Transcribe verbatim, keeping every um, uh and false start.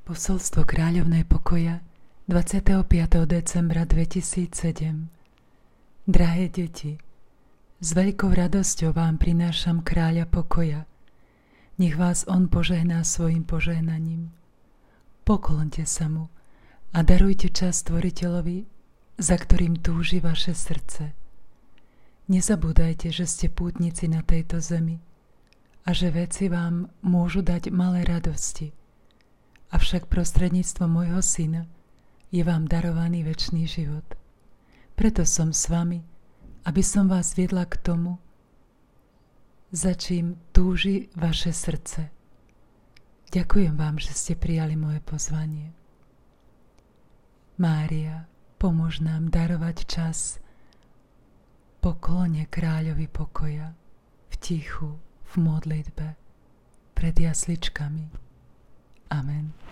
Posolstvo kráľovnej pokoja dvadsiateho piateho decembra dvetisícsedem. Drahé deti, s veľkou radosťou vám prinášam kráľa pokoja. Nech vás on požehná svojim požehnaním. Poklonte sa mu a darujte čas Stvoriteľovi, za ktorým túži vaše srdce. Nezabúdajte, že ste pútnici na tejto zemi a že veci vám môžu dať malé radosti. Avšak prostredníctvom môjho syna je vám darovaný večný život. Preto som s vami, aby som vás viedla k tomu, za čím túži vaše srdce. Ďakujem vám, že ste prijali moje pozvanie. Mária, pomôž nám darovať čas poklone kráľovi pokoja v tichu, v modlitbe, pred jasličkami. Amen.